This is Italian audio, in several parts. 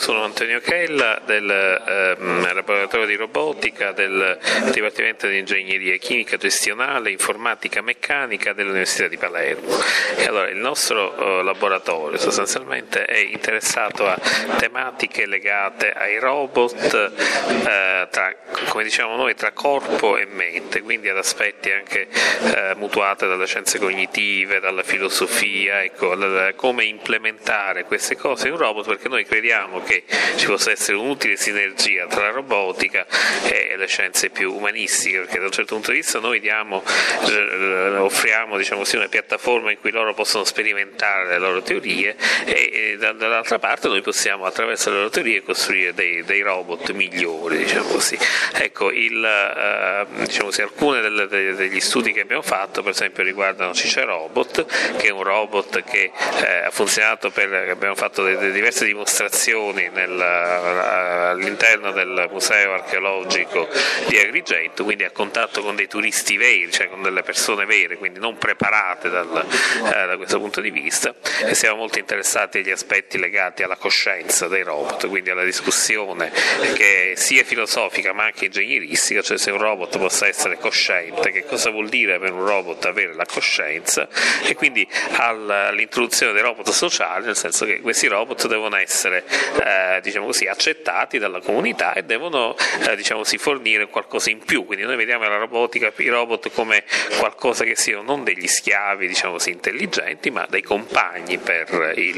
sono Antonio Chella del laboratorio di robotica del Dipartimento di Ingegneria Chimica Gestionale, Informatica Meccanica dell'Università di Palermo. E allora, il nostro laboratorio sostanzialmente è interessato a tematiche legate ai robot, come diciamo noi, tra corpo e mente, quindi ad aspetti anche mutuati dalle scienze cognitive, dalla filosofia, ecco, come implementare queste cose in un robot, perché noi crediamo che ci possa essere un'utile sinergia tra la robotica e le scienze più umanistiche, perché da un certo punto di vista noi offriamo, diciamo così, una piattaforma in cui loro possono sperimentare le loro teorie e dall'altra parte noi possiamo attraverso le loro teorie costruire dei robot migliori, diciamo così. Ecco, diciamo così, alcuni degli studi che abbiamo fatto per esempio riguardano Cicerobot, che è un robot che ha funzionato abbiamo fatto diverse dimostrazioni all'interno del museo archeologico di Agrigento, quindi a contatto con dei turisti veri, cioè con delle persone vere, quindi non preparate da questo punto di vista, e siamo molto interessati agli aspetti legati alla coscienza dei robot, quindi alla discussione che è sia filosofica ma anche ingegneristica, cioè se un robot possa essere cosciente, che cosa vuol dire per un robot avere la coscienza, e quindi all'introduzione dei robot sociali, nel senso che questi robot devono essere diciamo così, accettati dalla comunità e devono diciamo così, fornire qualcosa in più, quindi noi vediamo la robotica, i robot come qualcosa che siano non degli schiavi, diciamo così, intelligenti, ma dei compagni per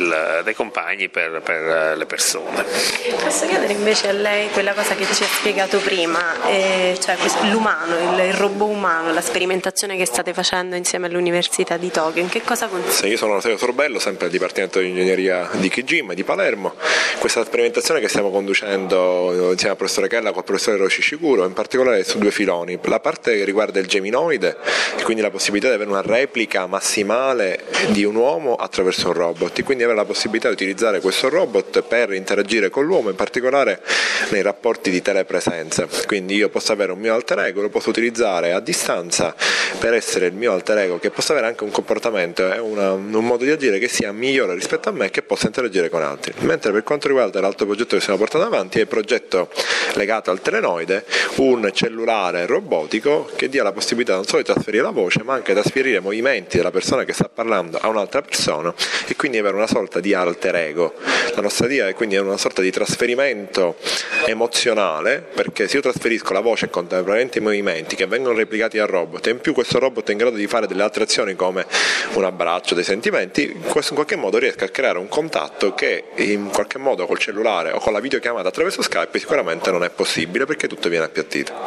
le persone. Posso chiedere invece a lei quella cosa che ci ha spiegato prima, cioè l'umano, il robot umano, la sperimentazione che state facendo insieme all'Università di Tokyo, in che cosa consiste? Io sono Matteo Sorbello, sempre al Dipartimento di Ingegneria di Kijim di Palermo. Questa sperimentazione che stiamo conducendo insieme al professore Chella con il professore Roshi Shiguro, in particolare su due filoni: la parte che riguarda il geminoide, quindi la possibilità di avere una replica massimale di un uomo attraverso un robot, e quindi avere la possibilità di utilizzare questo robot per interagire con l'uomo, in particolare nei rapporti di telepresenza. Quindi io posso avere un mio alter ego, lo posso utilizzare a distanza per essere il mio alter ego, che possa avere anche un comportamento e un modo di agire che sia migliore rispetto a me, che possa interagire con altri. Mentre per quanto riguarda l'altro progetto che stiamo portando avanti è il progetto legato al telenoide, un cellulare robotico che dia la possibilità non solo di trasferire la voce, ma anche di trasferire i movimenti della persona che sta parlando a un'altra persona, e quindi avere una sorta di alter ego. La nostra idea è quindi una sorta di trasferimento emozionale, perché se io trasferisco la voce e contemporaneamente i movimenti che vengono replicati dal robot, e in più questo robot è in grado di fare delle altre azioni come un abbraccio, dei sentimenti, in qualche modo riesco a creare un contatto che in qualche modo col cellulare o con la videochiamata attraverso Skype sicuramente non è possibile, perché tutto viene appiattito.